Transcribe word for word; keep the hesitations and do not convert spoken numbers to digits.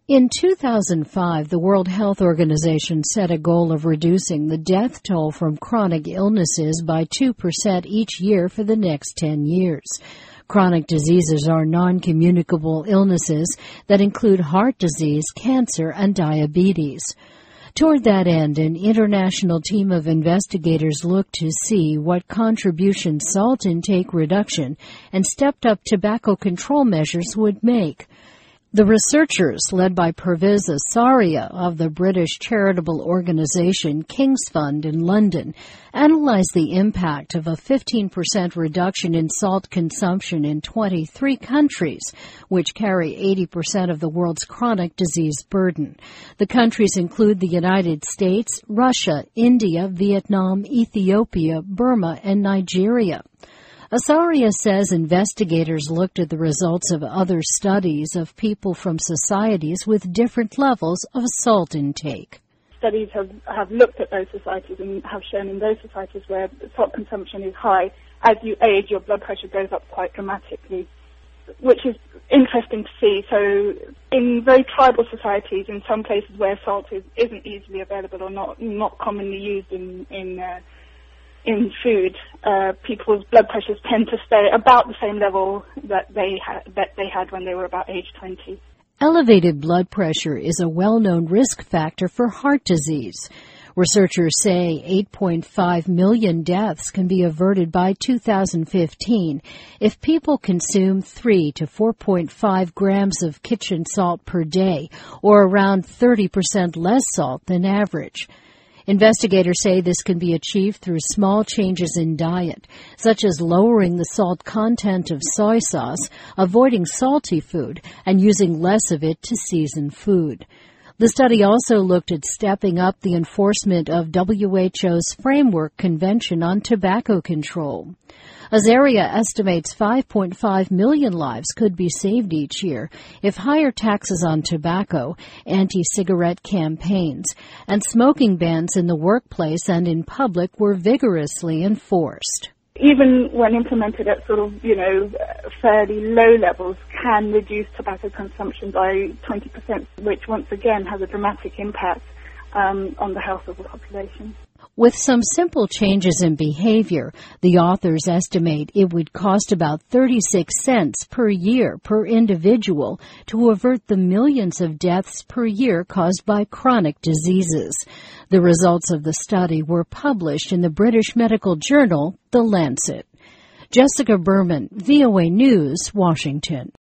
In two thousand five, the World Health Organization set a goal of reducing the death toll from chronic illnesses by two percent each year for the next ten years. Chronic diseases are non-communicable illnesses that include heart disease, cancer, and diabetes. Toward that end, an international team of investigators looked to see what contribution salt intake reduction and stepped-up tobacco control measures would make. The researchers, led by Pervez Asaria of the British charitable organization King's Fund in London, analyzed the impact of a fifteen percent reduction in salt consumption in twenty-three countries, which carry eighty percent of the world's chronic disease burden. The countries include the United States, Russia, India, Vietnam, Ethiopia, Burma, and Nigeria. Asaria says investigators looked at the results of other studies of people from societies with different levels of salt intake. Studies have, have looked at those societies and have shown in those societies where salt consumption is high, as you age, your blood pressure goes up quite dramatically, which is interesting to see. So in very tribal societies, in some places where salt is, isn't easily available or not, not commonly used in, in uh, in food, uh, people's blood pressures tend to stay about the same level that they ha- that they had when they were about age twenty. Elevated blood pressure is a well-known risk factor for heart disease. Researchers say eight point five million deaths can be averted by two thousand fifteen if people consume three to four point five grams of kitchen salt per day, or around thirty percent less salt than average. Investigators say this can be achieved through small changes in diet, such as lowering the salt content of soy sauce, avoiding salty food, and using less of it to season food. The study also looked at stepping up the enforcement of W H O's Framework Convention on Tobacco Control. Azaria estimates five point five million lives could be saved each year if higher taxes on tobacco, anti-cigarette campaigns, and smoking bans in the workplace and in public were vigorously enforced. Even when implemented at sort of, you know, fairly low levels, can reduce tobacco consumption by twenty percent, which once again has a dramatic impact um, on the health of the population. With some simple changes in behavior, the authors estimate it would cost about thirty-six cents per year per individual to avert the millions of deaths per year caused by chronic diseases. The results of the study were published in the British medical journal, The Lancet. Jessica Berman, V O A News, Washington.